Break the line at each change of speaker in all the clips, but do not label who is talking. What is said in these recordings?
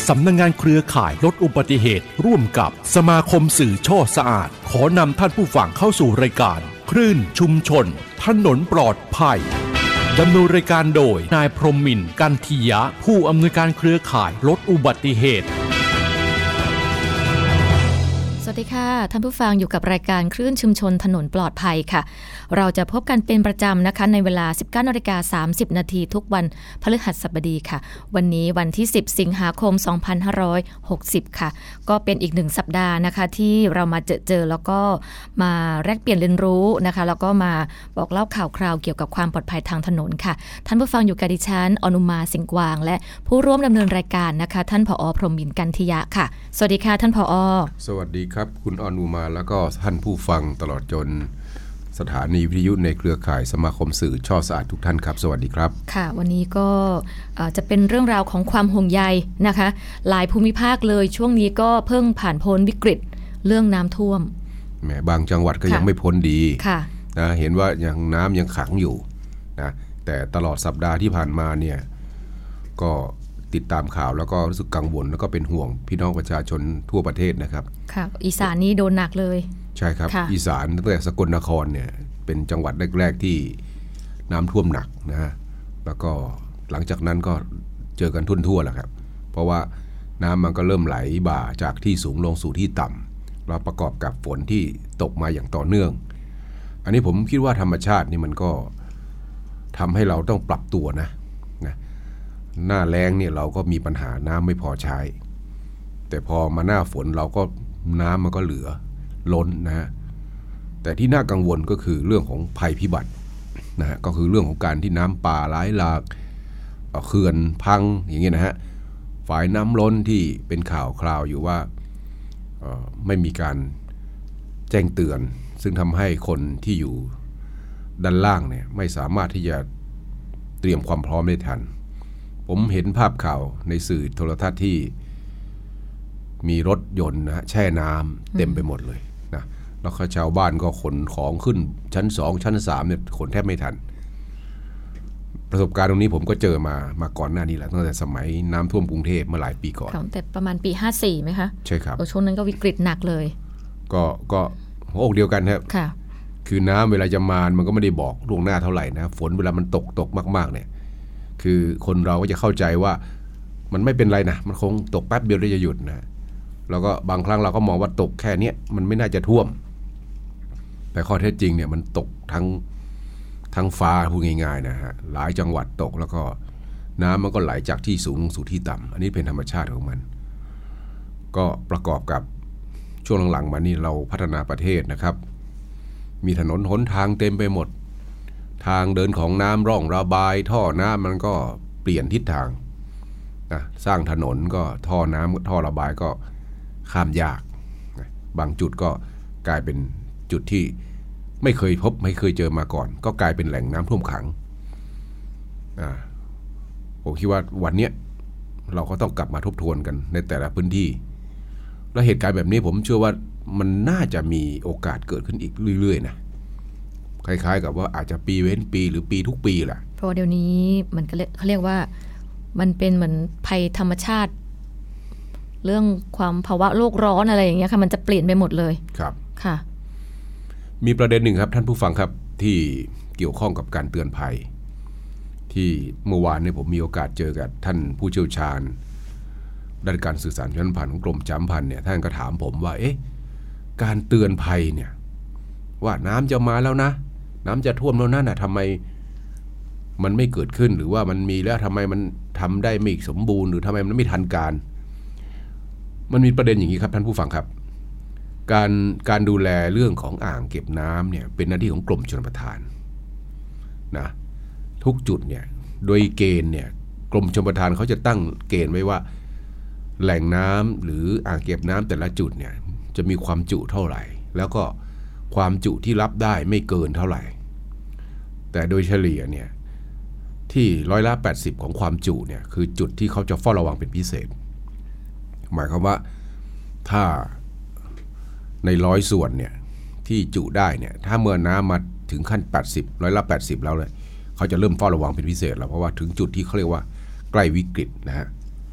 สำนักงานเครือข่ายลดอุบัติเหตุร่วมกับสมาคมสื่อช่อสะอาดขอนำท่านผู้ฟังเข้าสู่รายการคลื่นชุมชนถนนปลอดภัยดำเนินรายการโดยนายพรหมินทร์กันทิยะผู้อำนวยการเครือข่ายลดอุบัติเหตุ
สวัสดีค่ะท่านผู้ฟังอยู่กับรายการคลื่นชุมชนถนนปลอดภัยค่ะเราจะพบกันเป็นประจำนะคะในเวลา 19:30 น.ทุกวันพฤหัสบดีค่ะวันนี้วันที่10สิงหาคม2560ค่ะก็เป็นอีก1สัปดาห์นะคะที่เรามาเจอแล้วก็มาแลกเปลี่ยนเรียนรู้นะคะแล้วก็มาบอกเล่าข่าวคราวเกี่ยวกับความปลอดภัยทางถนนค่ะท่านผู้ฟังอยู่กับดิฉันอนุมาสิงห์กวางและผู้ร่วมดำเนินรายการนะคะท่านผอ.พรหมินทร์กันทิยะค่ะสวัสดีค่ะท่านผอ.
สวัสดีครับคุณอนุมาแล้วก็ท่านผู้ฟังตลอดจนสถานีวิทยุในเครือข่ายสมาคมสื่อช่อสะอาดทุกท่านครับสวัสดีครับ
ค่ะวันนี้ก็จะเป็นเรื่องราวของความห่วงใยนะคะหลายภูมิภาคเลยช่วงนี้ก็เพิ่งผ่านพ้นวิกฤตเรื่องน้ำท่วม
แหมบางจังหวัดก็ยังไม่พ้นดีนะเห็นว่ายังน้ำยังขังอยู่นะแต่ตลอดสัปดาห์ที่ผ่านมาเนี่ยก็ติดตามข่าวแล้วก็รู้สึกกังวลแล้วก็เป็นห่วงพี่น้องประชาชนทั่วประเทศนะครับ
ค่ะอีสานนี่โดนหนักเลย
ใช่ครับอีสานตั้งแต่สกลนครเนี่ยเป็นจังหวัดแรกๆที่น้ำท่วมหนักนะฮะแล้วก็หลังจากนั้นก็เจอกันทั่วๆแหละครับเพราะว่าน้ำมันก็เริ่มไหลบ่าจากที่สูงลงสู่ที่ต่ำแล้วประกอบกับฝนที่ตกมาอย่างต่อเนื่องอันนี้ผมคิดว่าธรรมชาตินี่มันก็ทำให้เราต้องปรับตัวนะหน้าแล้งเนี่ยเราก็มีปัญหาน้ำไม่พอใช้แต่พอมาหน้าฝนเราก็น้ำมันก็เหลือล้นนะฮะแต่ที่น่ากังวลก็คือเรื่องของภัยพิบัตินะฮะก็คือเรื่องของการที่น้ำป่าไหลหลากเขื่อนพังอย่างเงี้ยนะฮะฝายน้ำล้นที่เป็นข่าวคราวอยู่ว่าไม่มีการแจ้งเตือนซึ่งทำให้คนที่อยู่ด้านล่างเนี่ยไม่สามารถที่จะเตรียมความพร้อมได้ทันผมเห็นภาพข่าวในสื่อโทรทัศน์ที่มีรถยนต์นะแช่น้ำเต็มไปหมดเลยนะแล้วชาวบ้านก็ขนของขึ้นชั้น2ชั้น3เนี่ยขนแทบไม่ทันประสบการณ์ตรงนี้ผมก็เจอมาก่อนหน้านี้แหละตั้งแต่สมัยน้ำท่วมกรุงเทพเมื่อหลายปีก่อน
แต่ประมาณปี54ไหมคะ
ใช่ครับ
ช่วงนั้นก็วิกฤตหนักเลย
ก็หัวอกเดียวกันครับ
ค่ะ
คือน้ำเวลาจะมามันก็ไม่ได้บอกล่วงหน้าเท่าไหร่นะฝนเวลามันตกมากๆเนี่ยคือคนเราก็จะเข้าใจว่ามันไม่เป็นไรนะมันคงตกแป๊บเดียวแล้วจะหยุดนะแล้วก็บางครั้งเราก็มองว่าตกแค่นี้มันไม่น่าจะท่วมแต่ข้อเท็จจริงเนี่ยมันตกทั้งฟ้าพูดง่ายๆนะฮะหลายจังหวัดตกแล้วก็น้ำมันก็ไหลจากที่สูงลงสู่ที่ต่ำอันนี้เป็นธรรมชาติของมันก็ประกอบกับช่วงหลังๆมานี่เราพัฒนาประเทศนะครับมีถนนหนทางเต็มไปหมดทางเดินของน้ำร่องระบายท่อน้ำมันก็เปลี่ยนทิศทางนะสร้างถนนก็ท่อน้ำท่อระบายก็ข้ามยากนะบางจุดก็กลายเป็นจุดที่ไม่เคยเจอมาก่อนก็กลายเป็นแหล่งน้ำท่วมขังผมคิดว่าวันนี้เราก็ต้องกลับมาทบทวนกันในแต่ละพื้นที่แล้วเหตุการณ์แบบนี้ผมเชื่อว่ามันน่าจะมีโอกาสเกิดขึ้นอีกเรื่อยๆนะคล้ายๆกับว่าอาจจะปีเว้นปีหรือปีทุกปีแหละ
เพราะเดี๋ยวนี้มันก็เขาเรียกว่ามันเป็นเหมือนภัยธรรมชาติเรื่องความภาวะโลกร้อนอะไรอย่างเงี้ยค่ะมันจะเปลี่ยนไปหมดเลย
ครับ
ค่ะ
มีประเด็นหนึ่งครับท่านผู้ฟังครับที่เกี่ยวข้องกับการเตือนภัยที่เมื่อวานเนี่ยผมมีโอกาสเจอกับท่านผู้เชี่ยวชาญด้านการสื่อสารชั้นพันของกรมประชาสัมพันธ์เนี่ยท่านก็ถามผมว่าการเตือนภัยเนี่ยว่าน้ำจะมาแล้วนะน้ำจะท่วมแล้วนั่นทำไมมันไม่เกิดขึ้นหรือว่ามันมีแล้วทำไมมันทำได้ไม่สมบูรณ์หรือทำไมมันไม่ทันการมันมีประเด็นอย่างนี้ครับท่านผู้ฟังครับการดูแลเรื่องของอ่างเก็บน้ำเนี่ยเป็นหน้าที่ของกรมชลประทานนะทุกจุดเนี่ยโดยเกณฑ์เนี่ยกรมชลประทานเขาจะตั้งเกณฑ์ไว้ว่าแหล่งน้ำหรืออ่างเก็บน้ำแต่ละจุดเนี่ยจะมีความจุเท่าไหร่แล้วก็ความจุที่รับได้ไม่เกินเท่าไหร่แต่โดยเฉลี่ยเนี่ยที่80%ของความจุเนี่ยคือจุดที่เขาจะเฝ้าระวังเป็นพิเศษหมายความว่าถ้าใน100ส่วนเนี่ยที่จุได้เนี่ยถ้าเมื่อน้ำมาถึงขั้น80%แล้วเลยเขาจะเริ่มเฝ้าระวังเป็นพิเศษแล้วเพราะว่าถึงจุดที่เขาเรียกว่าใกล้วิกฤตนะฮะ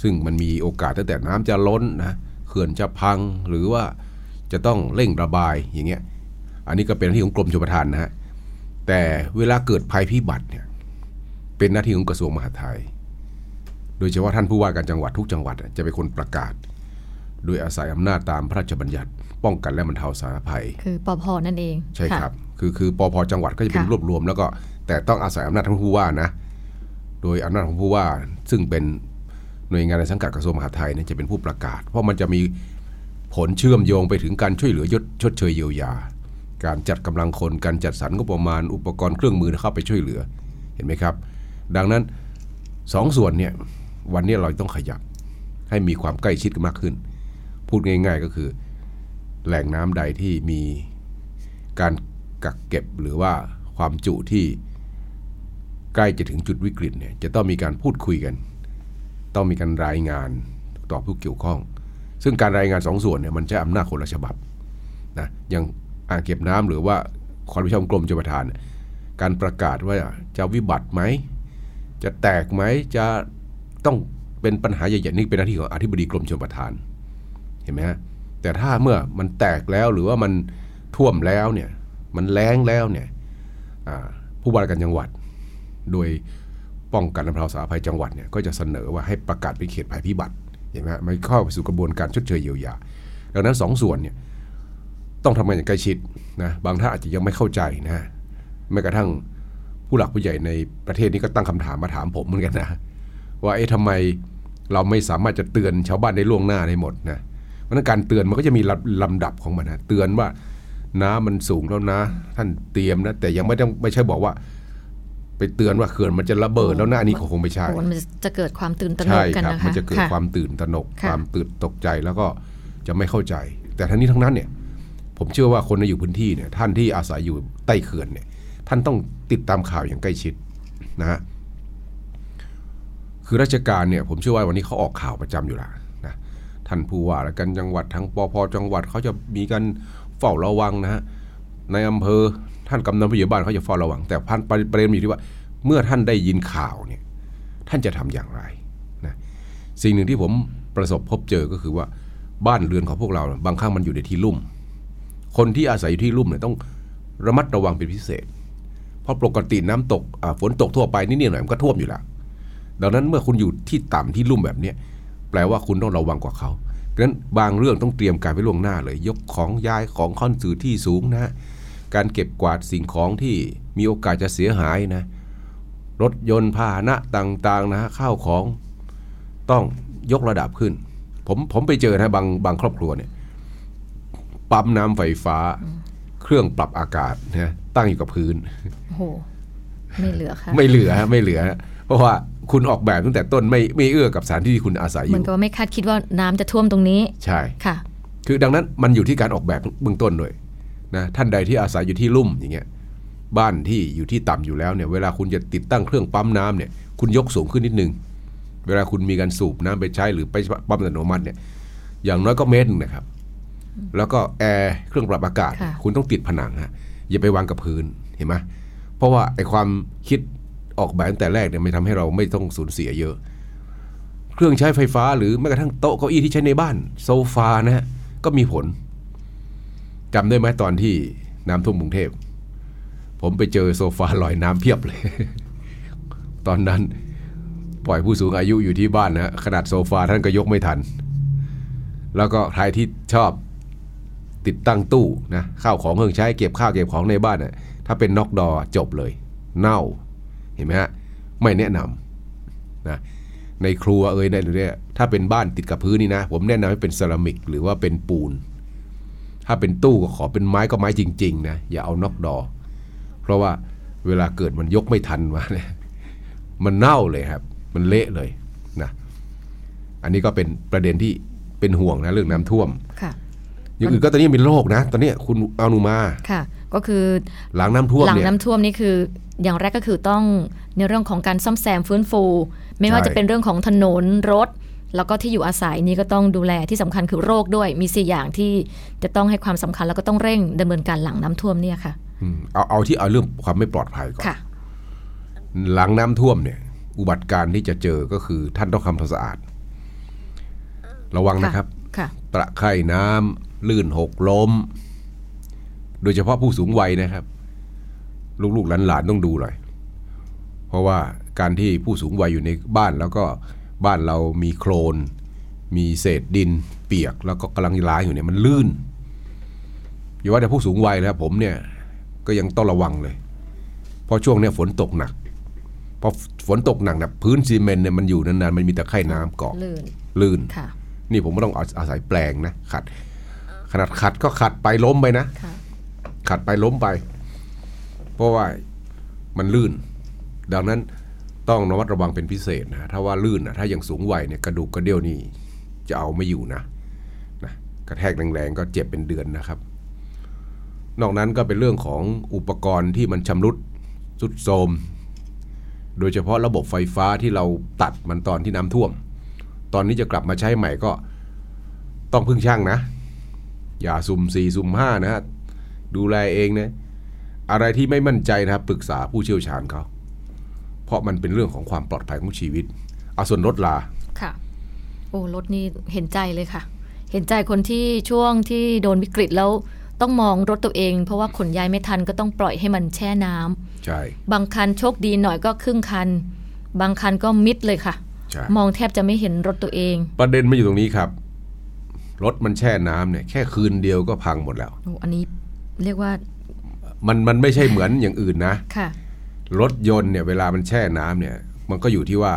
ซึ่งมันมีโอกาสตั้งแต่น้ำจะล้นนะเขื่อนจะพังหรือว่าจะต้องเร่งระบายอย่างเงี้ยอันนี้ก็เป็นหน้าที่ของกรมชลประทานนะฮะแต่เวลาเกิดภัยพิบัติเนี่ยเป็นหน้าที่ของกระทรวงมหาดไทยโดยเฉพาะท่านผู้ว่าการจังหวัดทุกจังหวัดจะเป็นคนประกาศโดยอาศัยอำนาจตามพระราชบัญญัติป้องกันและบรรเทาสาธารณภัย
คือปภ.นั่นเอง
ใช่ครับคือปภ.จังหวัดก็จะเป็นรวบรวมแล้วก็แต่ต้องอาศัยอำนาจท่านผู้ว่านะโดยอำนาจของผู้ว่าซึ่งเป็นหน่วยงานในสังกัดกระทรวงมหาดไทยจะเป็นผู้ประกาศเพราะมันจะมีผลเชื่อมโยงไปถึงการช่วยเหลือชดเชยเยียวยาการจัดกำลังคนการจัดสรรงบประมาณอุปกรณ์เครื่องมือเข้าไปช่วยเหลือเห็นไหมครับดังนั้น2 ส่วนเนี่ยวันนี้เราต้องขยับให้มีความใกล้ชิดกันมากขึ้นพูดง่ายๆก็คือแหล่งน้ำใดที่มีการกักเก็บหรือว่าความจุที่ใกล้จะถึงจุดวิกฤตเนี่ยจะต้องมีการพูดคุยกันต้องมีการรายงานต่อผู้เกี่ยวข้องซึ่งการรายงาน2 ส่วนเนี่ยมันใช้อำนาจคนละฉบับนะอย่างอ่างเก็บน้ำหรือว่าความรับผิดชอบกรมชลประทานการประกาศว่าจะวิบัติไหมจะแตกไหมจะต้องเป็นปัญหาใหญ่ๆนี่เป็นหน้าที่ของอธิบดีกรมชลประทานเห็นไหมฮะแต่ถ้าเมื่อมันแตกแล้วหรือว่ามันท่วมแล้วเนี่ยมันแล้งแล้วเนี่ยผู้ว่าการจังหวัดโดยป้องกันและบรรเทาสาธารณภัยจังหวัดเนี่ยก็จะเสนอว่าให้ประกาศเป็นเขตภัยพิบัติเห็นไหมมันเข้าไปสู่กระบวนการชดเชยเยียวยาดังนั้น2 ส่วนเนี่ยต้องทำงานอย่างใกล้ชิดนะบางท่านอาจจะยังไม่เข้าใจนะแม้กระทั่งผู้หลักผู้ใหญ่ในประเทศนี้ก็ตั้งคำถามมาถามผมเหมือนกันนะว่าทำไมเราไม่สามารถจะเตือนชาวบ้านได้ล่วงหน้าได้หมดนะเพราะนั้นการเตือนมันก็จะมีลำดับของมันนะเตือนว่าน้ำมันสูงแล้วนะท่านเตรียมนะแต่ยังไม่ใช่บอกว่าไปเตือนว่าเขื่อนมันจะระเบิดแล้วนะอันนี้คงไม่ใช่
มันจะเกิดความตื่นตระหนกกันนะคะ
มันจะเกิดความตื่นตระหนกความตื่นตกใจแล้วก็จะไม่เข้าใจแต่ทั้งนี้ทั้งนั้นเนี่ยผมเชื่อว่าคนที่อยู่พื้นที่เนี่ยท่านที่อาศัยอยู่ใต้เขื่อนเนี่ยท่านต้องติดตามข่าวอย่างใกล้ชิดนะฮะคือราชการเนี่ยผมเชื่อว่าวันนี้เขาออกข่าวประจำอยู่แล้วนะท่านผู้ว่าและกันจังหวัดทั้งปภ.จังหวัดเขาจะมีการเฝ้าระวังนะฮะในอำเภอท่านกำนันผู้ใหญ่บ้านเขาจะเฝ้าระวังแต่ประเด็นอยู่ที่ว่าเมื่อท่านได้ยินข่าวเนี่ยท่านจะทำอย่างไรนะสิ่งหนึ่งที่ผมประสบพบเจอก็คือว่าบ้านเรือนของพวกเราบางครั้งมันอยู่ในที่ลุ่มคนที่อาศัยอยู่ที่ลุ่มเนี่ยต้องระมัดระวังเป็นพิเศษเพราะปกติน้ำตกฝนตกทั่วไปนิดหน่อยมันก็ท่วมอยู่แล้วดังนั้นเมื่อคุณอยู่ที่ต่ำที่ลุ่มแบบนี้แปลว่าคุณต้องระวังกว่าเขาดังนั้นบางเรื่องต้องเตรียมการไว้ล่วงหน้าเลยยกของย้ายของขึ้นสู่ที่สูงนะการเก็บกวาดสิ่งของที่มีโอกาสจะเสียหายนะรถยนต์พาหนะต่างๆนะข้าวของต้องยกระดับขึ้นผมไปเจอนะบางครอบครัวเนี่ยปั๊มน้ำไฟฟ้าเครื่องปรับอากาศนะตั้งอยู่กับพื้น
โอ้โหไม่เหลือค่ะ
ไม่เหลือเพราะว่าคุณออกแบบตั้งแต่ต้นไม่เอื้อกับสถานที่ที่คุณอาศัยอยู่
เหมือนกับไม่คาดคิดว่าน้ำจะท่วมตรงนี้
ใช่
ค่ะ
คือดังนั้นมันอยู่ที่การออกแบบเบื้องต้นด้วยนะท่านใดที่อาศัยอยู่ที่ลุ่มอย่างเงี้ยบ้านที่อยู่ที่ต่ำอยู่แล้วเนี่ยเวลาคุณจะติดตั้งเครื่องปั๊มน้ำเนี่ยคุณยกสูงขึ้นนิดนึงเวลาคุณมีการสูบน้ำไปใช้หรือไปปั๊มอัตโนมัติเนี่ยอย่างน้อยก็เมตรนะครับแล้วก็แอร์เครื่องปรับอากาศคุณต้องติดผนังฮะอย่าไปวางกับพื้นเห็นไหมเพราะว่าไอ้ความคิดออกแบบตั้งแต่แรกเนี่ยไม่ทำให้เราไม่ต้องสูญเสียเยอะเครื่องใช้ไฟฟ้าหรือแม้กระทั่งโต๊ะเก้าอี้ที่ใช้ในบ้านโซฟานะฮะก็มีผลจำได้ไหมตอนที่น้ำท่วมกรุงเทพผมไปเจอโซฟาลอยน้ำเพียบเลย ตอนนั้นปล่อยผู้สูงอายุอยู่ที่บ้านนะขนาดโซฟาท่านก็ยกไม่ทันแล้วก็ใครที่ชอบติดตั้งตู้นะข้าวของเครื่องใช้เก็บข้าวเก็บของในบ้านนะถ้าเป็นน็อกดอจบเลยเน่าเห็นไหมฮะไม่แนะนำนะในครัวเนี่ยถ้าเป็นบ้านติดกับพื้นนี่นะผมแนะนำให้เป็นเซรามิกหรือว่าเป็นปูนถ้าเป็นตู้ก็ขอเป็นไม้ก็ไม้จริงๆนะอย่าเอาน็อกดอเพราะว่าเวลาเกิดมันยกไม่ทันมาเนี่ยมันเน่าเลยครับมันเละเลยนะอันนี้ก็เป็นประเด็นที่เป็นห่วงนะเรื่องน้ำท่วมอย่างอื่นก็ตอนนี้มีโรคนะตอนนี้คุณเอานูมา
ค่ะก็คือ
หลังน้ำท่วม
หลังน้ำท่วมนี่คืออย่างแรกก็คือต้องในเรื่องของการซ่อมแซมฟื้นฟูไม่ว่าจะเป็นเรื่องของถนนรถแล้วก็ที่อยู่อาศัยนี่ก็ต้องดูแลที่สำคัญคือโรคด้วยมี4อย่างที่จะต้องให้ความสำคัญแล้วก็ต้องเร่งดำเนินการหลังน้ำท่วมเนี่ยค่ะ
เอาเรื่องความไม่ปลอดภัยก่อนหลังน้ำท่วมเนี่ยอุบัติการที่จะเจอก็คือท่านต้องทำความสะอาดระวังนะครับตะไคร่น้ำลื่นหกล้มโดยเฉพาะผู้สูงวัยนะครับลูกๆหลานๆต้องดูหน่อยเพราะว่าการที่ผู้สูงวัยอยู่ในบ้านแล้วก็บ้านเรามีโคลนมีเศษดินเปียกแล้วก็กำลังล้างอยู่เนี่ยมันลื่นอย่าว่าแต่ผู้สูงวัยแล้วผมเนี่ยก็ยังต้องระวังเลยเพราะช่วงนี้ฝนตกหนักพอฝนตกหนักนะพื้นซีเมนต์เนี่ยมันอยู่นานๆมันมีตะไคร่น้ำเกาะลื่นนี่ผมก็ต้องอาศัยแปลงนะขัดขนาดขัดก็ขัดไปล้มไปนะขัดไปล้มไปเพราะว่ามันลื่นดังนั้นต้องระมัดระวังเป็นพิเศษนะถ้าว่าลื่นนะถ้าอย่างสูงวัยเนี่ยกระดูกกระเดี่ยวนี่จะเอาไม่อยู่นะกระแทกแรงๆก็เจ็บเป็นเดือนนะครับนอกนั้นก็เป็นเรื่องของอุปกรณ์ที่มันชำรุดทรุดโทรมโดยเฉพาะระบบไฟฟ้าที่เราตัดมันตอนที่น้ำท่วมตอนนี้จะกลับมาใช้ใหม่ก็ต้องพึ่งช่างนะอย่าสุ่ม4สุ่ม5นะดูแลเองนะอะไรที่ไม่มั่นใจนะครับปรึกษาผู้เชี่ยวชาญเขาเพราะมันเป็นเรื่องของความปลอดภัยของชีวิตเอาส่วนรถลา
ค่ะโอ้รถนี่เห็นใจเลยค่ะเห็นใจคนที่ช่วงที่โดนวิกฤตแล้วต้องมองรถตัวเองเพราะว่าขนย้ายไม่ทันก็ต้องปล่อยให้มันแช่น้ำใช่บางคันโชคดีหน่อยก็ครึ่งคันบางคันก็มิดเลยค่ะมองแทบจะไม่เห็นรถตัวเอง
ประเด็นมันอยู่ตรงนี้ครับรถมันแช่น้ำเนี่ยแค่คืนเดียวก็พังหมดแล้ว
อันนี้เรียกว่า
มันไม่ใช่เหมือนอย่างอื่นนะค่ะรถยนต์เนี่ยเวลามันแช่น้ำเนี่ยมันก็อยู่ที่ว่า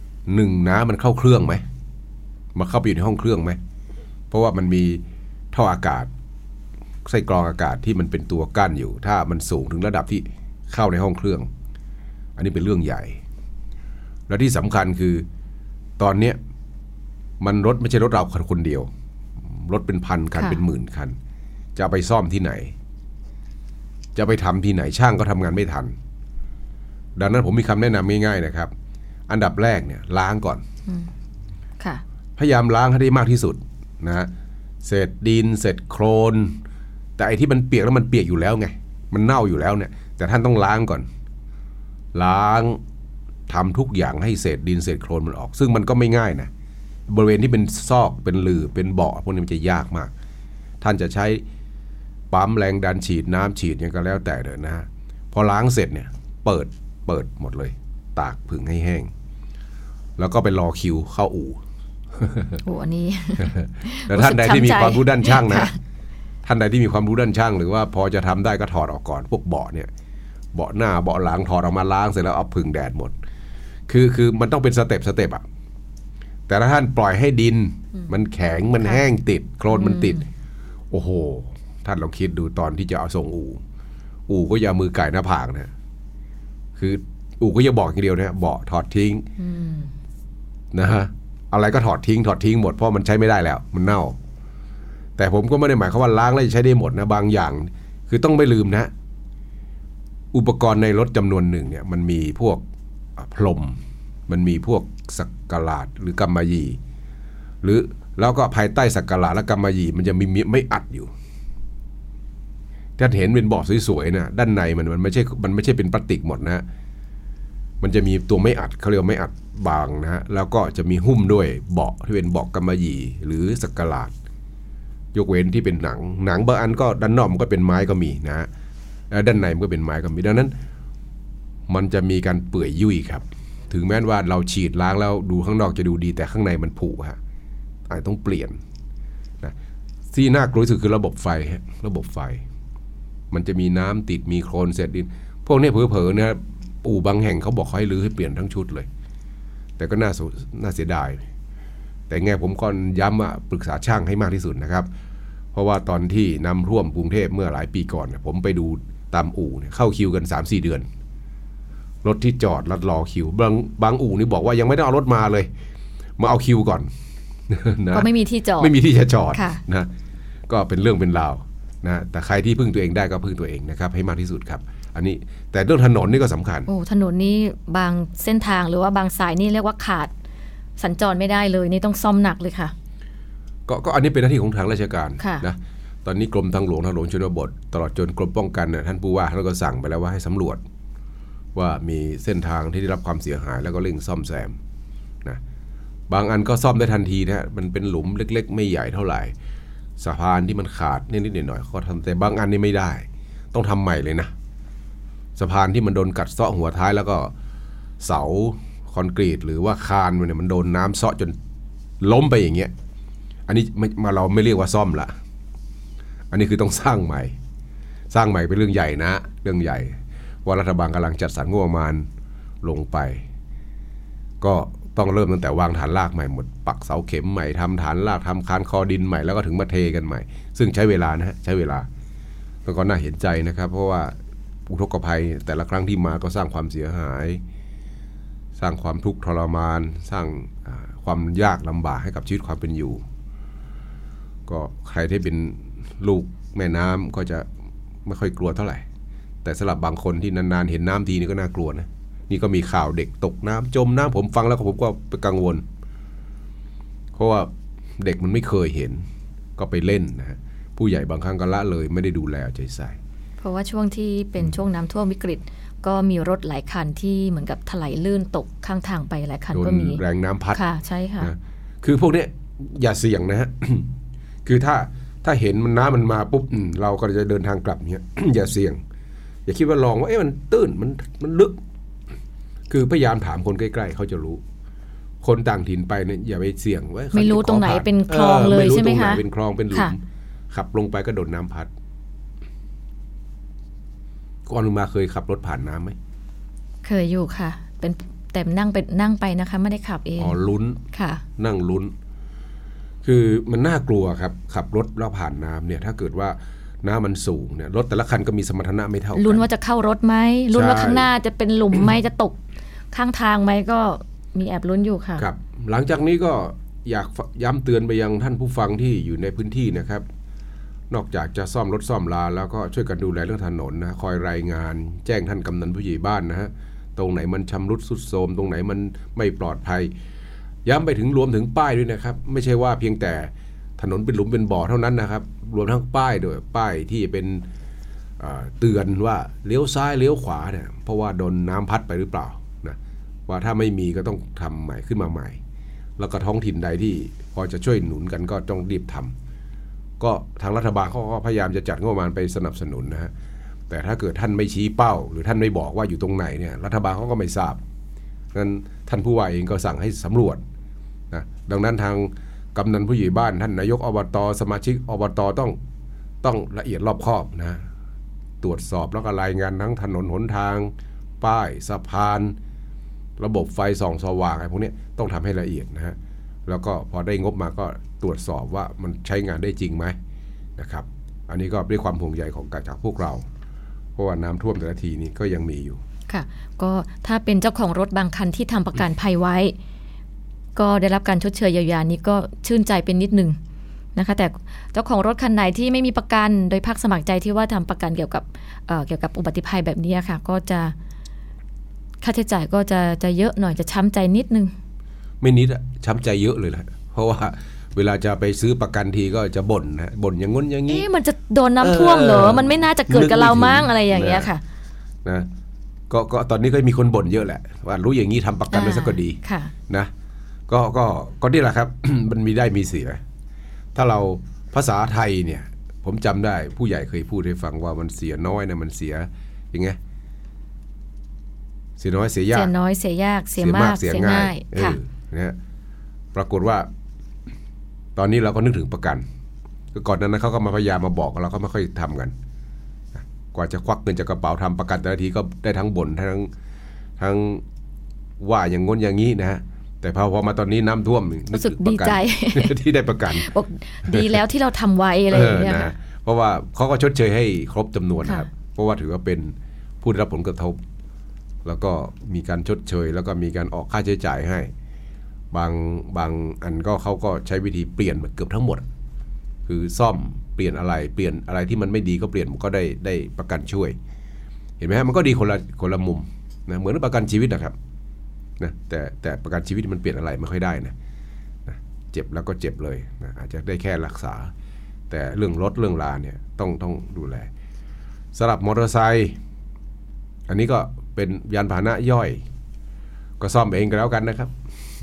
1น้ำมันเข้าเครื่องไหมมาเข้าไปอยู่ในห้องเครื่องไหมเพราะว่ามันมีท่ออากาศไส้กรองอากาศที่มันเป็นตัวกั้นอยู่ถ้ามันสูงถึงระดับที่เข้าในห้องเครื่องอันนี้เป็นเรื่องใหญ่และที่สำคัญคือตอนนี้มันรถไม่ใช่รถเราคนเดียวรถเป็นพันคันเป็นหมื่นคันจะไปซ่อมที่ไหนจะไปทำที่ไหนช่างก็ทำงานไม่ทันดังนั้นผมมีคำแนะนำง่ายๆนะครับอันดับแรกเนี่ยล้างก่อนพยายามล้างให้ได้มากที่สุดนะเศษดินเศษโคลนแต่ไอ้ที่มันเปียกแล้วมันเปียกอยู่แล้วไงมันเน่าอยู่แล้วเนี่ยแต่ท่านต้องล้างก่อนล้างทำทุกอย่างให้เศษดินเศษโคลนมันออกซึ่งมันก็ไม่ง่ายนะบริเวณที่เป็นซอกเป็นหลืบเป็นเบาะพวกนี้มันจะยากมากท่านจะใช้ปั๊มแรงดันฉีดน้ำฉีดอย่างก็แล้วแต่เด้อนะพอล้างเสร็จเนี่ยเปิดหมดเลยตากผึ่งให้แห้งแล้วก็ไปรอคิวเข้าอู่
โอ้อันนี้
แต่ท่านใดที่มีความรู้ด้านช่างนะท่านใดที่มีความรู้ด้านช่างหรือว่าพอจะทำได้ก็ถอดออกก่อนพวกเบาะเนี่ยเบาะหน้าเบาะหลังถอดออกมาล้างเสร็จแล้วเอาผึ่งแดดหมดคือมันต้องเป็นสเต็ปอ่ะแต่ถ้าท่านปล่อยให้ดินมันแข็งมันแห้งติดโคลนมันติดโอ้โหท่านลองคิดดูตอนที่จะเอาส่งอู่ก็อย่ามือไก่หน้าผากนะคืออู่ก็อย่าบอกอย่างเดียวนะเบาะถอดทิ้งนะฮะอะไรก็ถอดทิ้งหมดเพราะมันใช้ไม่ได้แล้วมันเน่าแต่ผมก็ไม่ได้หมายความว่าล้างแล้วจะใช้ได้หมดนะบางอย่างคือต้องไม่ลืมนะอุปกรณ์ในรถจำนวนหนึ่งเนี่ยมันมีพวกพรมมันมีพวกสักกะหลาดหรือกำมะหยี่หรือแล้วก็ภายใต้สักกะหลาดและกำมะหยี่มันจะมีไม่อัดอยู่ถ้าเห็นเป็นเบาะสวยๆนะด้านในมันไม่ใช่เป็นพลาสติกหมดนะมันจะมีตัวไม่อัดเขาเรียกไม่อัดบางนะฮะแล้วก็จะมีหุ้มด้วยเบาะที่เป็นเบาะกำมะหยี่หรือสักกะหลาดยกเว้นที่เป็นหนังบางอันก็ด้านนอกมันก็เป็นไม้ก็มีนะฮะแล้วด้านในมันก็เป็นไม้ก็มีดังนั้นมันจะมีการเปื่อยยุ่ยครับถึงแม้ว่าเราฉีดล้างแล้วดูข้างนอกจะดูดีแต่ข้างในมันผุฮะอาจต้องเปลี่ยนนะที่น่ากลัวที่สุดคือระบบไฟมันจะมีน้ำติดมีโคลนเศษดินพวกนี้เผลอๆนะอู่บางแห่งเขาบอกให้รื้อให้เปลี่ยนทั้งชุดเลยแต่ก็น่าเสียดายแต่ไงผมก็ย้ำว่าปรึกษาช่างให้มากที่สุดนะครับเพราะว่าตอนที่น้ำท่วมกรุงเทพเมื่อหลายปีก่อนผมไปดูตามอู่เข้าคิวกัน 3-4 เดือนรถที่จอดรอคิวบางอู่นี่บอกว่ายังไม่ได้เอารถมาเลยมาเอาคิวก่อน
นะก็ไม่มีที่จอด
ไม่มีที่จะจอดนะก็เป็นเรื่องเป็นราวนะแต่ใครที่พึ่งตัวเองได้ก็พึ่งตัวเองนะครับให้มากที่สุดครับอันนี้แต่เรื่องถนนนี่ก็สำคัญ
ถนนนี้บางเส้นทางหรือว่าบางสายนี่เรียกว่าขาดสัญจรไม่ได้เลยนี่ต้องซ่อมหนักเลยค่ะ
ก็อันนี้เป็นหน้าที่ของทางราชการนะตอนนี้กรมทางหลวงชนบทตลอดจนกรมป้องกันเนี่ยท่านผู้ว่าท่านก็สั่งไปแล้วว่าให้สำรวจว่ามีเส้นทางที่ได้รับความเสียหายแล้วก็เร่งซ่อมแซมนะบางอันก็ซ่อมได้ทันทีนะฮะมันเป็นหลุมเล็กๆไม่ใหญ่เท่าไหร่สะพานที่มันขาดนิดๆหน่อยๆเขาทำแต่บางอันนี่ไม่ได้ต้องทำใหม่เลยนะสะพานที่มันโดนกัดเซาะหัวท้ายแล้วก็เสาคอนกรีตหรือว่าคานมันเนี่ยมันโดนน้ำเซาะจนล้มไปอย่างเงี้ยอันนี้เราไม่เรียกว่าซ่อมละอันนี้คือต้องสร้างใหม่เป็นเรื่องใหญ่นะเรื่องใหญ่ว่ารัฐบาลกำลังจัดสรรงบประมาณลงไปก็ต้องเริ่มตั้งแต่วางฐานรากใหม่หมดปักเสาเข็มใหม่ทำฐานรากทำคานคอดินใหม่แล้วก็ถึงมาเทกันใหม่ซึ่งใช้เวลานะฮะใช้เวลาแล้วก็น่าเห็นใจนะครับเพราะว่าอุทกภัยแต่ละครั้งที่มาก็สร้างความเสียหายสร้างความทุกข์ทรมานสร้างความยากลำบากให้กับชีวิตความเป็นอยู่ก็ใครที่เป็นลูกแม่น้ำก็จะไม่ค่อยกลัวเท่าไหร่แต่สำหรับบางคนที่นานๆเห็นน้ำทีนี่ก็น่ากลัวนะนี่ก็มีข่าวเด็กตกน้ำจมน้ำผมฟังแล้วผมก็ไปกังวลเพราะว่าเด็กมันไม่เคยเห็นก็ไปเล่นนะผู้ใหญ่บางครั้งก็ละเลยไม่ได้ดูแลใจใส่
เพราะว่าช่วงที่เป็นช่วงน้ำท่วมวิกฤตก็มีรถหลายคันที่เหมือนกับถลายลื่นตกข้างทางไปหลายคันก็มี
แรงน้ำพัด
ค่ะใช่ค่ะ
นะคือพวกนี้อย่าเสี่ยงนะฮะ คือถ้าเห็นมันน้ำมันมาปุ๊บเราก็จะเดินทางกลับเนี้ย อย่าเสี่ยงอย่าคิดว่าลองว่ามันตื้นมันลึกคือพยายามถามคนใกล้ๆเขาจะรู้คนต่างถิ่นไปเนี่ยอย่าไปเสี่ยงว่า
ไม่รู้ตรงไหนเป็นคลองเลยใช่ไหมคะ
เป็นคลองเป็นหลุมขับลงไปก็โดนน้ำพัดก่อนมาเคยขับรถผ่านน้ำไหม
เคยอยู่ค่ะเป็นแต่นั่งไปนะคะไม่ได้ขับเอง
ลุ้น
ค่ะ
นั่งลุ้นคือมันน่ากลัวครับขับรถแล้วผ่านน้ำเนี่ยถ้าเกิดว่าน้ำมันสูงเนี่ยรถแต่ละคันก็มีสมรรถนะไม่เท่ากัน
ลุ้นว่าจะเข้ารถไหมลุ้นว่าข้างหน้าจะเป็นหลุมไหมจะตกข้างทางไหมก็มีแอบลุ้นอยู่ค่ะ
ครับหลังจากนี้ก็อยากย้ำเตือนไปยังท่านผู้ฟังที่อยู่ในพื้นที่นะครับนอกจากจะซ่อมรถซ่อมลาแล้วก็ช่วยกันดูแลเรื่องถนนนะคอยรายงานแจ้งท่านกำนันผู้ใหญ่บ้านนะฮะตรงไหนมันชำรุดทรุดโทรมตรงไหนมันไม่ปลอดภัยย้ำไปถึงรวมถึงป้ายด้วยนะครับไม่ใช่ว่าเพียงแต่ถนนเป็นหลุมเป็นบ่อเท่านั้นนะครับรวมทั้งป้ายด้วยป้ายที่เป็นเตือนว่าเลี้ยวซ้ายเลี้ยวขวาเนี่ยเพราะว่าโดนน้ำพัดไปหรือเปล่านะว่าถ้าไม่มีก็ต้องทำใหม่ขึ้นมาใหม่แล้วก็ท้องถิ่นใดที่พอจะช่วยหนุนกันก็ต้องรีบทำก็ทางรัฐบาลเขาก็พยายามจะจัดงบประมาณไปสนับสนุนนะฮะแต่ถ้าเกิดท่านไม่ชี้เป้าหรือท่านไม่บอกว่าอยู่ตรงไหนเนี่ยรัฐบาลเขาก็ไม่ทราบงั้นท่านผู้ว่าเองก็สั่งให้สำรวจนะดังนั้นทางกำนันผู้ใหญ่บ้านท่านนายกอบต.สมาชิกอบต.ต้องละเอียดรอบคอบนะตรวจสอบแล้วก็รายงานทั้งถนนหนทางป้ายสะพานระบบไฟส่องสว่างอะไรพวกนี้ต้องทำให้ละเอียดนะฮะแล้วก็พอได้งบมาก็ตรวจสอบว่ามันใช้งานได้จริงไหมนะครับอันนี้ก็ด้วยความห่วงใยของจากพวกเราเพราะว่าน้ำท่วมแต่ละทีนี้ก็ยังมีอยู่
ค่ะก็ถ้าเป็นเจ้าของรถบางคันที่ทำประกันภัยไว้ก็ได้รับการชดเชยเยียวยานี้ก็ชื่นใจเป็นนิดนึงนะคะแต่เจ้าของรถคันไหนที่ไม่มีประกันโดยภาคสมัครใจที่ว่าทำประกันเกี่ยวกับอุบัติภัยแบบนี้ค่ะก็จะค่าใช้จ่ายก็จะเยอะหน่อยจะช้ำใจนิดนึง
ไม่นิดอะช้ำใจเยอะเลยแหละเพราะว่าเวลาจะไปซื้อประกันทีก็จะบ่นนะบ่นอย่างง้นอย่างนี้
มันจะโดนน้ำท่วมเหรอมันไม่น่าจะเกิดกับเรามั้งอะไรอย่างเงี้ยค่ะ
นะก็ตอนนี้ก็มีคนบ่นเยอะแหละว่ารู้อย่างนี้ทำประกันไว้สักก็ดีนะก็นี่แหละครับ มันมีได้มีเสียถ้าเราภาษาไทยเนี่ยผมจำได้ผู้ใหญ่เคยพูดให้ฟังว่ามันเสียน้อยนะมันเสียยังไงเสียน้อยเสียยาก
เสียน้อยเสียยากเสียมากเสียง่ายค่ะ
นะปรากฏว่าตอนนี้เราก็นึกถึงประกันคือก่อนนั้นเขาก็มาพยายามมาบอกเราก็ไม่ค่อยทำกันกว่าจะควักเงินจากกระเป๋าทำประกันแต่ละทีก็ได้ทั้งบ่นทั้งว่าอย่างง้นอย่างนี้นะฮะแต่พอมาตอนนี้น้ำท่วม
รู้สึกดีใจ
ที่ได้ประกัน
ดีแล้วที่เราทำไว้อะไรอย่างเงี้ย
นะเพราะว่าเขาก็ชดเชยให้ครบจำนวนครับเพราะว่าถือว่าเป็นผู้ได้รับผลกระทบแล้วก็มีการชดเชยแล้วก็มีการออกค่าใช้จ่ายให้บางอันก็เขาก็ใช้วิธีเปลี่ยนเกือบทั้งหมดคือซ่อมเปลี่ยนอะไรที่มันไม่ดีก็เปลี่ยนก็ได้ประกันช่วยเห็นไหมฮะมันก็ดีคนละมุมนะเหมือนประกันชีวิตนะครับนะแต่ประกันชีวิตมันเปลี่ยนอะไรไม่ค่อยได้นะเจ็บแล้วก็เจ็บเลยนะอาจจะได้แค่รักษาแต่เรื่องรถเรื่องลาเนี่ยต้องดูแลสำหรับมอเตอร์ไซค์อันนี้ก็เป็นยานพาหนะย่อยก็ซ่อมเองก็แล้วกันนะครับ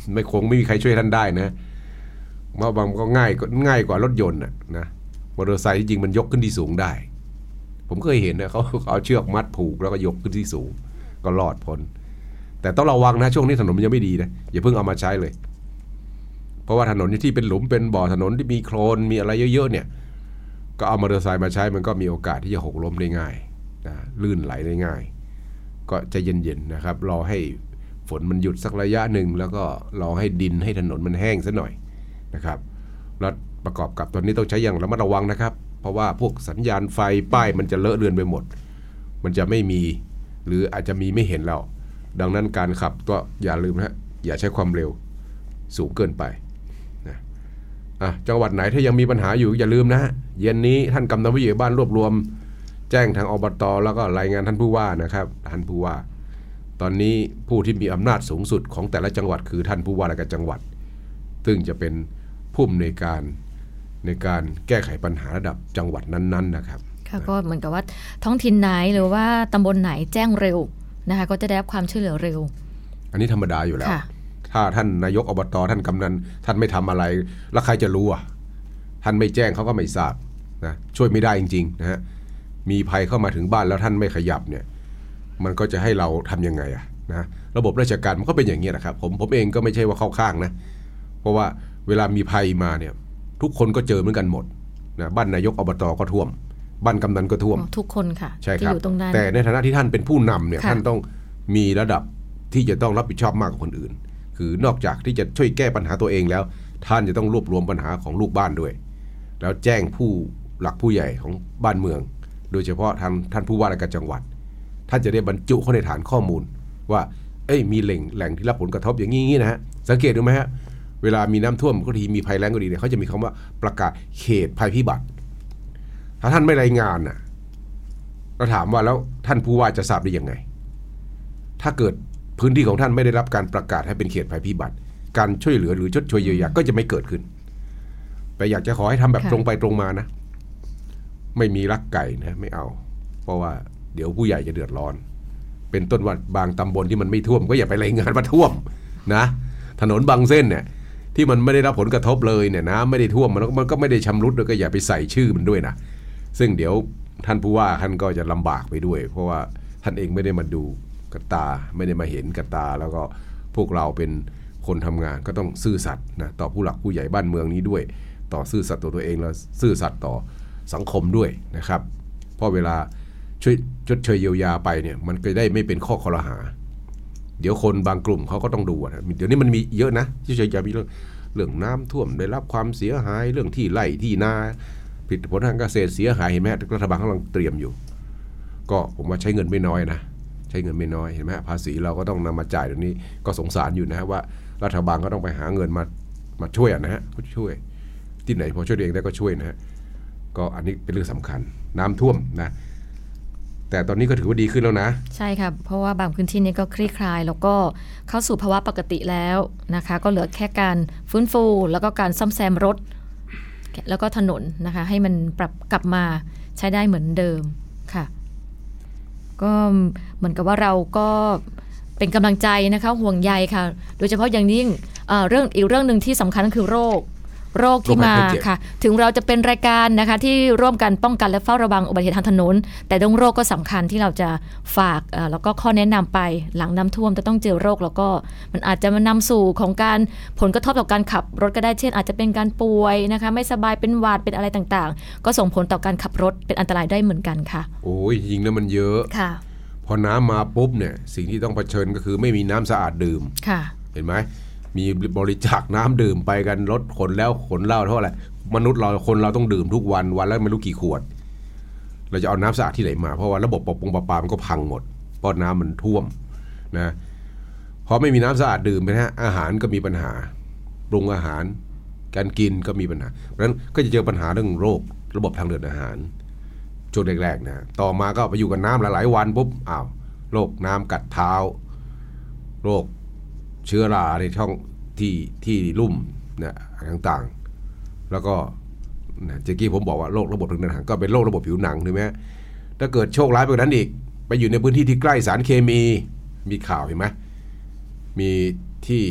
ไม่มีใครช่วยท่านได้นะเพราะบางก็ง่ายกว่ารถยนต์นะมอเตอร์ไซค์จริงมันยกขึ้นที่สูงได้ผมเคยเห็นนะเขาเอาเชือกมัดผูกแล้วก็ยกขึ้นที่สูงก็รอดพ้นแต่ต้องระวังนะช่วงนี้ถนนมันยังไม่ดีนะอย่าเพิ่งเอามาใช้เลยเพราะว่าถนนที่เป็นหลุมเป็นบ่อถนนที่มีโคลนมีอะไรเยอะๆเนี่ยก็เอามอเตอร์ไซค์มาใช้มันก็มีโอกาสที่จะหกล้มได้ง่ายนะลื่นไหลได้ง่ายก็ใจเย็นๆนะครับรอให้ฝนมันหยุดสักระยะหนึ่งแล้วก็รอให้ดินให้ถนนมันแห้งซะหน่อยนะครับแล้วประกอบกับตอนนี้ต้องใช้อย่างระมัดระวังนะครับเพราะว่าพวกสัญญาณไฟป้ายมันจะเลอะเลือนไปหมดมันจะไม่มีหรืออาจจะมีไม่เห็นเราดังนั้นการขับก็อย่าลืมนะอย่าใช้ความเร็วสูงเกินไปนะจังหวัดไหนถ้ายังมีปัญหาอยู่อย่าลืมนะเย็นนี้ท่านกำนันผู้ใหญ่บ้านรวบรวมแจ้งทางอบต.แล้วก็รายงานท่านผู้ว่านะครับท่านผู้ว่าตอนนี้ผู้ที่มีอำนาจสูงสุดของแต่ละจังหวัดคือท่านผู้ว่าราชการจังหวัดซึ่งจะเป็นผู้อำนวยการในการแก้ไขปัญหาระดับจังหวัดนั้นๆนะครับ
ก็เหมือนกับว่าท้องถิ่นไหนหรือว่าตำบลไหนแจ้งเร็วนะคะก็จะได้รับความช่วยเหลือเร็ว
อันนี้ธรรมดาอยู่แล้วถ้าท่านนายกอบต.ท่านกำนันท่านไม่ทำอะไรแล้วใครจะรู้ท่านไม่แจ้งเขาก็ไม่ทราบนะช่วยไม่ได้จริงๆนะฮะมีภัยเข้ามาถึงบ้านแล้วท่านไม่ขยับเนี่ยมันก็จะให้เราทำยังไงนะระบบราชการมันก็เป็นอย่างนี้นะครับผมเองก็ไม่ใช่ว่าเข้าข้างนะเพราะว่าเวลามีภัยมาเนี่ยทุกคนก็เจอเหมือนกันหมดนะบ้านนายกอบต.ก็ท่วมบ้านกำนันก็ท่วม
ทุกคนค่ะ
ใช่ครับแต่ในฐานะที่ท่านเป็นผู้นำเนี่ยท่านต้องมีระดับที่จะต้องรับผิดชอบมากกว่าคนอื่นคือนอกจากที่จะช่วยแก้ปัญหาตัวเองแล้วท่านจะต้องรวบรวมปัญหาของลูกบ้านด้วยแล้วแจ้งผู้หลักผู้ใหญ่ของบ้านเมืองโดยเฉพาะท่านผู้ว่าราชการจังหวัดท่านจะได้บรรจุเข้าในฐานข้อมูลว่ามีแหล่งที่รับผลกระทบอย่างนี้นะฮะสังเกตดูไหมฮะเวลามีน้ำท่วมก็ทีมีภัยแล้งก็ดีเนี่ยเขาจะมีคำว่าประกาศเขตภัยพิบัติถ้าท่านไม่รายงานเราถามว่าแล้วท่านผู้ว่าจะทราบได้ยังไงถ้าเกิดพื้นที่ของท่านไม่ได้รับการประกาศให้เป็นเขตภัยพิบัติการช่วยเหลือหรือชดเชยเยียวยาก็จะไม่เกิดขึ้นแต่อยากจะขอให้ทำแบบตรงไปตรงมานะไม่มีลักไก่นะไม่เอาเพราะว่าเดี๋ยวผู้ใหญ่จะเดือดร้อนเป็นต้นว่าบางตำบลที่มันไม่ท่วมก็อย่าไปรายงานว่าท่วมนะถนนบางเส้นเนี่ยที่มันไม่ได้รับผลกระทบเลยเนี่ยนะไม่ได้ท่วมมันก็ไม่ได้ชำรุดแล้วก็อย่าไปใส่ชื่อมันด้วยนะซึ่งเดี๋ยวท่านผู้ว่าท่านก็จะลำบากไปด้วยเพราะว่าท่านเองไม่ได้มาดูกับตาไม่ได้มาเห็นกับตาแล้วก็พวกเราเป็นคนทำงานก็ต้องซื่อสัตย์นะต่อผู้หลักผู้ใหญ่บ้านเมืองนี้ด้วยต่อซื่อสัตย์ต่อตัวเองแล้วซื่อสัตย์ต่อสังคมด้วยนะครับเพราะเวลาช่วยชดเชยเยียวยาไปเนี่ยมันก็ได้ไม่เป็นข้อคอรหาเดี๋ยวคนบางกลุ่มเขาก็ต้องดูนะเดี๋ยวนี้มันมีเยอะนะที่จะมีเรื่องน้ำท่วมได้รับความเสียหายเรื่องที่ไร่ที่นาผลิตผลทางเกษตรเสียหายเห็นไหมรัฐบาลกำลังเตรียมอยู่ก็ผมว่าใช้เงินไม่น้อยนะใช้เงินไม่น้อยเห็นไหมภาษีเราก็ต้องนำมาจ่ายตรงนี้ก็สงสารอยู่นะว่ารัฐบาลก็ต้องไปหาเงินมาช่วยนะฮะช่วยที่ไหนพอช่วยเองได้ก็ช่วยนะฮะก็อันนี้เป็นเรื่องสำคัญน้ำท่วมนะแต่ตอนนี้ก็ถือว่าดีขึ้นแล้วนะ
ใช่ค่ะเพราะว่าบางพื้นที่นี้ก็คลี่คลายแล้วก็เข้าสู่ภาวะปกติแล้วนะคะก็เหลือแค่การฟื้นฟูแล้วก็การซ่อมแซมรถแล้วก็ถนนนะคะให้มันปรับกลับมาใช้ได้เหมือนเดิมค่ะก็เหมือนกับว่าเราก็เป็นกำลังใจนะคะห่วงใยค่ะโดยเฉพาะอย่างยิ่งอีกเรื่องนึงที่สำคัญก็คือโรคที่มาค่ะถึงเราจะเป็นรายการนะคะที่ร่วมกันป้องกันและเฝ้าระวังอุบัติเหตุทางถนนแต่เรื่องโรคก็สำคัญที่เราจะฝากแล้วก็ข้อแนะนำไปหลังน้ำท่วมจะต้องเจอโรคแล้วก็มันอาจจะมานำสู่ของการผลกระทบต่อการขับรถก็ได้เช่นอาจจะเป็นการป่วยนะคะไม่สบายเป็นหวัดเป็นอะไรต่างๆก็ส่งผลต่อการขับรถเป็นอันตรายได้เหมือนกันค่ะ
โอ้ยจริงแล้วมันเยอะ
ค่ะ
พอน้ำมาปุ๊บเนี่ยสิ่งที่ต้องเผชิญก็คือไม่มีน้ำสะอาดดื่ม
ค่ะ
เห็นไหมมีบริจาคน้ำดื่มไปกันรถขนแล้วขนเหล้าเท่าไหร่มนุษย์เราคนเราต้องดื่มทุกวันแล้วไม่รู้กี่ขวดเราจะเอาน้ำสะอาดที่ไหนมาเพราะว่าระบบประปามันก็พังหมดเพราะน้ำมันท่วมนะพอไม่มีน้ำสะอาดดื่มไปนะอาหารก็มีปัญหาปรุงอาหารการกินก็มีปัญหาเพราะฉะนั้นก็จะเจอปัญหาเรื่องโรคระบบทางเดินอาหารช่วงแรกๆนะต่อมาก็ไปอยู่กับน้ำหลายๆวันปุ๊บโรคน้ำกัดเท้าโรคเชื้อราในช่องที่ลุ่มเนี่ยต่างๆแล้วก็เมื่อกี้ผมบอกว่าโรคระบบทางเดินอาหารก็เป็นโรคระบบผิวหนังถูกไหมถ้าเกิดโชคร้ายไปกว่านั้นอีกไปอยู่ในพื้นที่ที่ใกล้สารเคมีข่าวเห็นไหมมีที่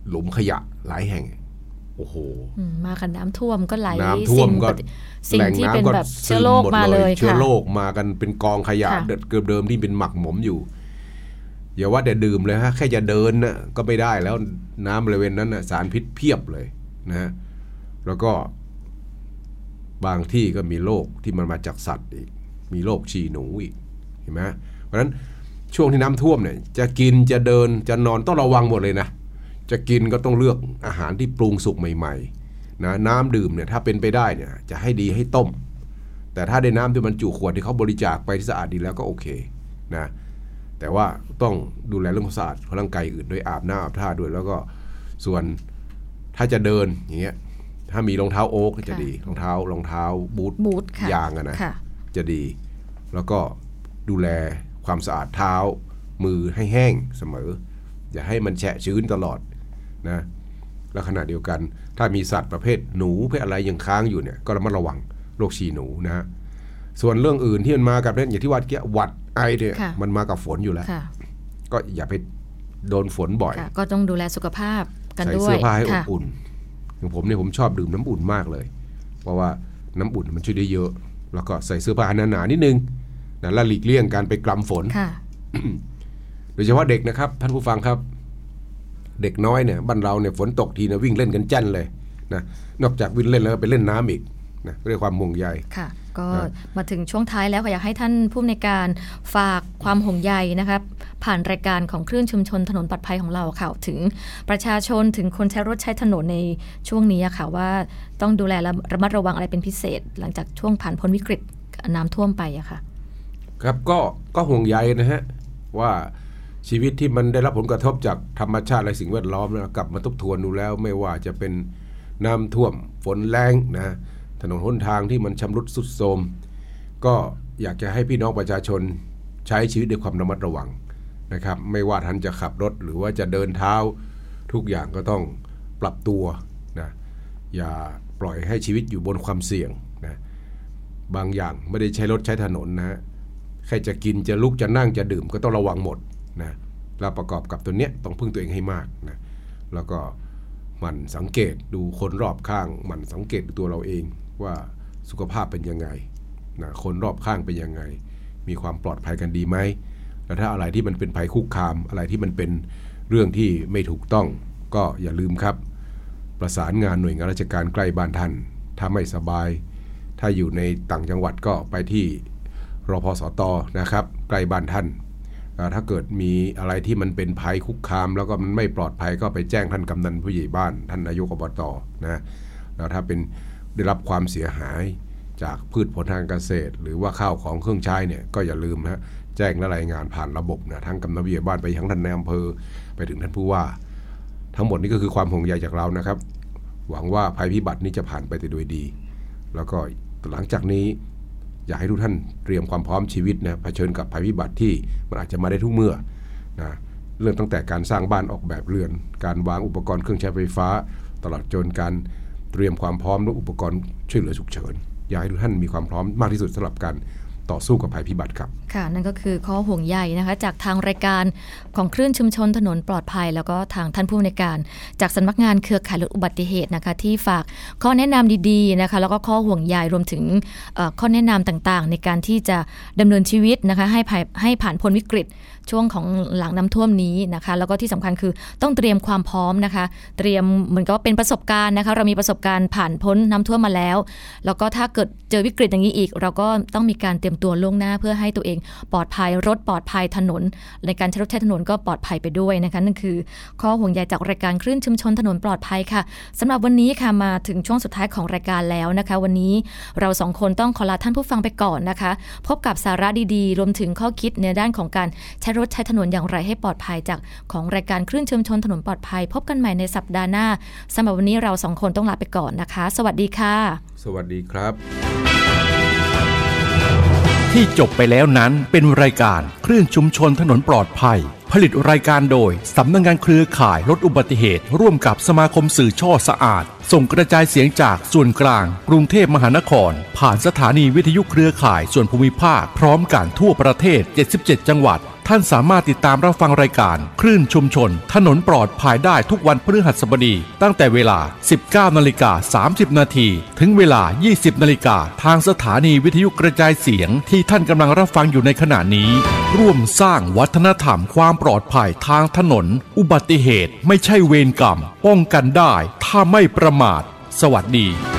หลุมขยะหลายแห่งโอ้โห
มากันน้ำท่วมก็ไหล
น้ำท่วมก็
สิ่งที่เป็นแบบเชื้อโรคมาเลย
เชื้อโรคมากันเป็นกองขยะเดิมที่เป็นหมักหมมอยู่อย่าว่าแต่ดื่มเลยฮะแค่จะเดินนะก็ไม่ได้แล้วน้ำบริเวณนั้นนะสารพิษเพียบเลยนะแล้วก็บางที่ก็มีโรคที่มันมาจากสัตว์อีกมีโรคฉี่หนูอีกเห็นไหมเพราะฉะนั้นช่วงที่น้ำท่วมเนี่ยจะกินจะเดินจะนอนต้องระวังหมดเลยนะจะกินก็ต้องเลือกอาหารที่ปรุงสุกใหม่ๆนะน้ำดื่มเนี่ยถ้าเป็นไปได้เนี่ยจะให้ดีให้ต้มแต่ถ้าได้น้ำที่มันจุขวดที่เขาบริจาคไปที่สะอาดดีแล้วก็โอเคนะแต่ว่าต้องดูแลเรื่องความสะอาดของร่างกายอื่นโดยอาบน้ำอาบท่าด้วยแล้วก็ส่วนถ้าจะเดินอย่างเงี้ยถ้ามีรองเท้าโอ๊กจะดีรองเท้าบูทยางนะจะดีแล้วก็ดูแลความสะอาดเท้ามือให้แห้งเสมออย่าให้มันแฉะชื้นตลอดนะแล้วขณะเดียวกันถ้ามีสัตว์ประเภทหนูประเภทอะไรยังค้างอยู่เนี่ยก็ระมัดระวังโรคฉี่หนูนะส่วนเรื่องอื่นที่มันมากับเนี่ยอย่างที่ว่าหวัดไอเนี่ยมันมากับฝนอยู่แล้วก็อย่าไปโดนฝนบ่อย
ก็ต้องดูแลสุขภาพกันด้วย
ใส่เสื้อผ้าให้อบอุ่นอย่างผมเนี่ยผมชอบดื่มน้ำอุ่นมากเลยเพราะว่าน้ำอุ่นมันช่วยได้เยอะแล้วก็ใส่เสื้อผ้าหนาๆนิดนึงนะและหลีกเลี่ยงการไปกลั่มฝนโดยเฉพาะเด็กนะครับท่านผู้ฟังครับเด็กน้อยเนี่ยบ้านเราเนี่ยฝนตกทีนะวิ่งเล่นกันจั่นเลยนะนอกจากวิ่งเล่นแล้วไปเล่นน้ำอีกนะเรียกความห่วงใย
ค่ะก็มาถึงช่วงท้ายแล้วก็อยากให้ท่านผู้อำนวยการฝากความห่วงใยนะครับผ่านรายการของคลื่นชุมชนถนนปลอดภัยของเราค่ะถึงประชาชนถึงคนใช้รถใช้ถนนในช่วงนี้ค่ะว่าต้องดูแลและระมัดระวังอะไรเป็นพิเศษหลังจากช่วงผ่านพ้นวิกฤตน้ำท่วมไปอะค่ะ
ครับก็ห่วงใยนะฮะว่าชีวิตที่มันได้รับผลกระทบจากธรรมชาติและสิ่งแวดล้อมนะกลับมาทบทวนดูแล้วไม่ว่าจะเป็นน้ำท่วมฝนแรงนะถนนหนทางที่มันชำรุดทรุดโทรมก็อยากจะให้พี่น้องประชาชนใช้ชีวิตด้วยความระมัดระวังนะครับไม่ว่าท่านจะขับรถหรือว่าจะเดินเท้าทุกอย่างก็ต้องปรับตัวนะอย่าปล่อยให้ชีวิตอยู่บนความเสี่ยงนะบางอย่างไม่ได้ใช้รถใช้ถนนนะแค่จะกินจะลุกจะนั่งจะดื่มก็ต้องระวังหมดนะเราประกอบกับตัวเนี้ยต้องพึ่งตัวเองให้มากนะแล้วก็มันสังเกตดูคนรอบข้างมันสังเกตดูตัวเราเองว่าสุขภาพเป็นยังไงนะคนรอบข้างเป็นยังไงมีความปลอดภัยกันดีไหมแล้วถ้าอะไรที่มันเป็นภัยคุกคามอะไรที่มันเป็นเรื่องที่ไม่ถูกต้องก็อย่าลืมครับประสานงานหน่วยงานราชการใกล้บ้านท่านถ้าไม่สบายถ้าอยู่ในต่างจังหวัดก็ไปที่รพสต.นะครับใกล้บ้านท่านถ้าเกิดมีอะไรที่มันเป็นภัยคุกคามแล้วก็มันไม่ปลอดภัยก็ไปแจ้งท่านกำนันผู้ใหญ่บ้านท่านนายกอบต.นะแล้วถ้าเป็นได้รับความเสียหายจากพืชผลทางเกษตรหรือว่าข้าวของเครื่องใช้เนี่ยก็อย่าลืมนะแจ้งและรายงานผ่านระบบนะทั้งกำนันผู้ใหญ่บ้านไปทั้งท่านนายอำเภอไปถึงท่านผู้ว่าทั้งหมดนี้ก็คือความห่วงใยจากเรานะครับหวังว่าภัยพิบัตินี้จะผ่านไปแต่โดยดีแล้วก็หลังจากนี้อยากให้ทุกท่านเตรียมความพร้อมชีวิตนะเผชิญกับภัยพิบัติที่มันอาจจะมาได้ทุกเมื่อนะเรื่องตั้งแต่การสร้างบ้านออกแบบเรือนการวางอุปกรณ์เครื่องใช้ไฟฟ้าตลอดจนการเตรียมความพร้อมและอุปกรณ์ช่วยเหลือฉุกเฉินอยากให้ทุกท่านมีความพร้อมมากที่สุดสำหรับการต่อสู้กับภัยพิบัติครับ
ค่ะนั่นก็คือข้อห่วงใยนะคะจากทางรายการของคลื่นชุมชนถนนปลอดภัยแล้วก็ทางท่านผู้อำนวยการจากสำนักงานเครือข่ายลดอุบัติเหตุนะคะที่ฝากข้อแนะนำดีๆนะคะแล้วก็ข้อห่วงใยรวมถึงข้อแนะนำต่างๆในการที่จะดำเนินชีวิตนะคะให้ผ่านพ้นวิกฤตช่วงของหลังน้ำท่วมนี้นะคะแล้วก็ที่สำคัญคือต้องเตรียมความพร้อมนะคะเตรียมเหมือนกับเป็นประสบการณ์นะคะเรามีประสบการณ์ผ่านพ้นน้ำท่วมมาแล้วแล้วก็ถ้าเกิดเจอวิกฤตอย่างนี้อีกเราก็ต้องมีการเตรียมตัวล่วงหน้าเพื่อให้ตัวเองปลอดภัยรถปลอดภัยถนนในการใช้รถใช้ถนนก็ปลอดภัยไปด้วยนะคะนั่นคือข้อห่วงใยจากรายการคลื่นชุมชนถนนปลอดภัยค่ะสำหรับวันนี้ค่ะมาถึงช่วงสุดท้ายของรายการแล้วนะคะวันนี้เราสองคนต้องขอลาท่านผู้ฟังไปก่อนนะคะพบกับสาระดีๆรวมถึงข้อคิดในด้านของการใช้รถใช้ถนนอย่างไรให้ปลอดภัยจากของรายการคลื่นชุมชนถนนปลอดภัยพบกันใหม่ในสัปดาห์หน้าสำหรับวันนี้เราสองคนต้องลาไปก่อนนะคะสวัสดีค่ะ
สวัสดีครับ
ที่จบไปแล้วนั้นเป็นรายการคลื่นชุมชนถนนปลอดภัยผลิตรายการโดยสำนักงานเครือข่ายลดอุบัติเหตุร่วมกับสมาคมสื่อช่อสะอาดส่งกระจายเสียงจากส่วนกลางกรุงเทพมหานครผ่านสถานีวิทยุเครือข่ายส่วนภูมิภาคพร้อมกันทั่วประเทศ77จังหวัดท่านสามารถติดตามรับฟังรายการคลื่นชุมชนถนนปลอดภัยได้ทุกวันพฤหัสบดีตั้งแต่เวลา 19:30 น.ถึงเวลา 20:00 น.ทางสถานีวิทยุกระจายเสียงที่ท่านกำลังรับฟังอยู่ในขณะนี้ร่วมสร้างวัฒนธรรมความปลอดภัยทางถนนอุบัติเหตุไม่ใช่เวรกรรมป้องกันได้ถ้าไม่ประมาทสวัสดี